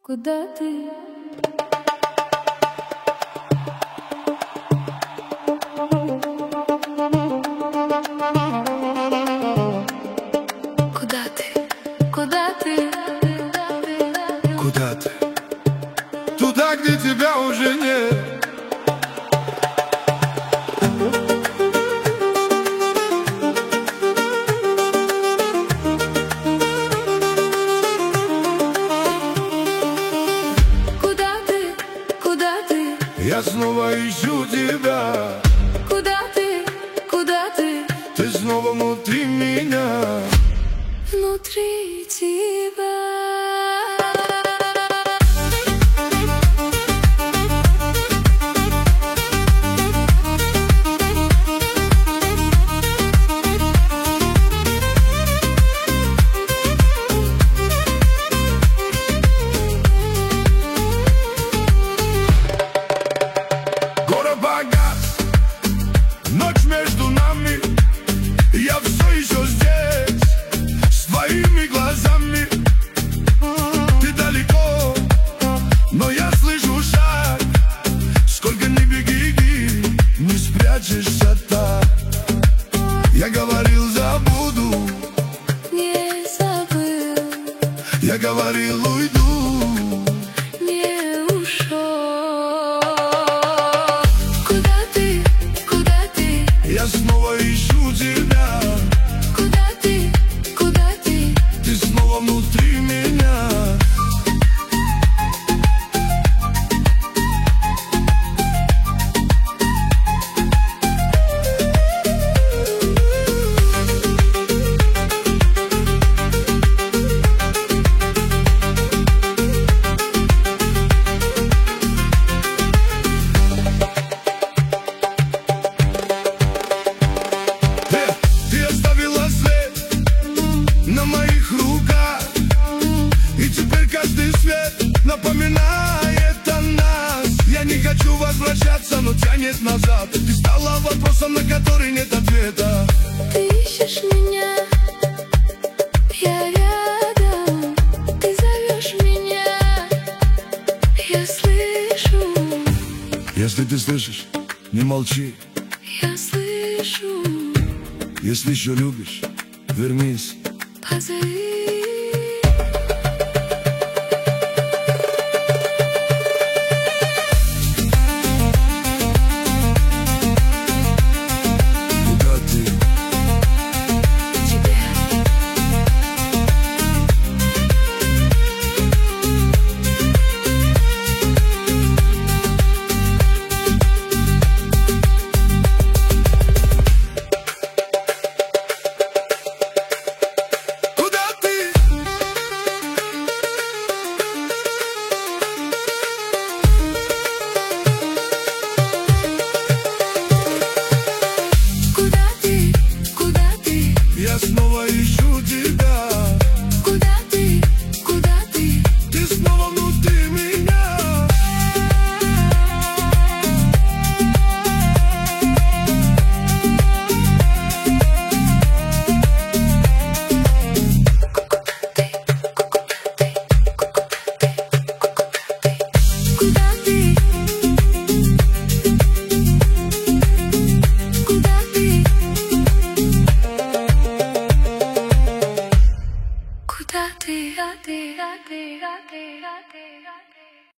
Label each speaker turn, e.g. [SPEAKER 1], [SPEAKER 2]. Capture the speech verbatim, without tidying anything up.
[SPEAKER 1] Куда ты? Куда ты? Куда ты?
[SPEAKER 2] Куда ты? Туда, где тебя уже нет.
[SPEAKER 1] Куда ты? Куда ты?
[SPEAKER 2] Я снова ищу тебя.
[SPEAKER 1] Куда ты? Куда ты?
[SPEAKER 2] Ты снова внутри меня.
[SPEAKER 1] Внутри тебя.
[SPEAKER 2] Город погас, ночь между нами. Я все еще здесь, с твоими глазами. Ты далеко, но я слышу шаг. Сколько ни беги, не спрячешься так. Я говорил, забуду,
[SPEAKER 1] Не забыл,
[SPEAKER 2] я говорил, уйду.
[SPEAKER 1] не ушел. Куда ты? Куда ты?
[SPEAKER 2] Я снова ищу тебя.
[SPEAKER 1] Куда ты? Куда ты?
[SPEAKER 2] Ты снова внутри меня. Ты, ты оставила след на моих руках. И теперь каждый свет напоминает о нас. Я не хочу возвращаться, но тянет назад. Ты стала вопросом, на который нет ответа.
[SPEAKER 1] Ты ищешь меня, я рядом. Ты зовешь меня, я слышу,
[SPEAKER 2] Если ты слышишь, не молчи.
[SPEAKER 1] я слышу.
[SPEAKER 2] Если еще любишь, вернись.
[SPEAKER 1] Позови.
[SPEAKER 2] Куда ты?
[SPEAKER 1] Тебе.
[SPEAKER 2] Куда ты?
[SPEAKER 1] Куда ты? Куда ты?
[SPEAKER 2] Я снова ищу тебя.
[SPEAKER 1] Куда ты? Куда ты?
[SPEAKER 2] Ты снова внутри меня.
[SPEAKER 1] Куда ты? Куда ты? Куда ты? Куда ты? Куда ты? Куда ты?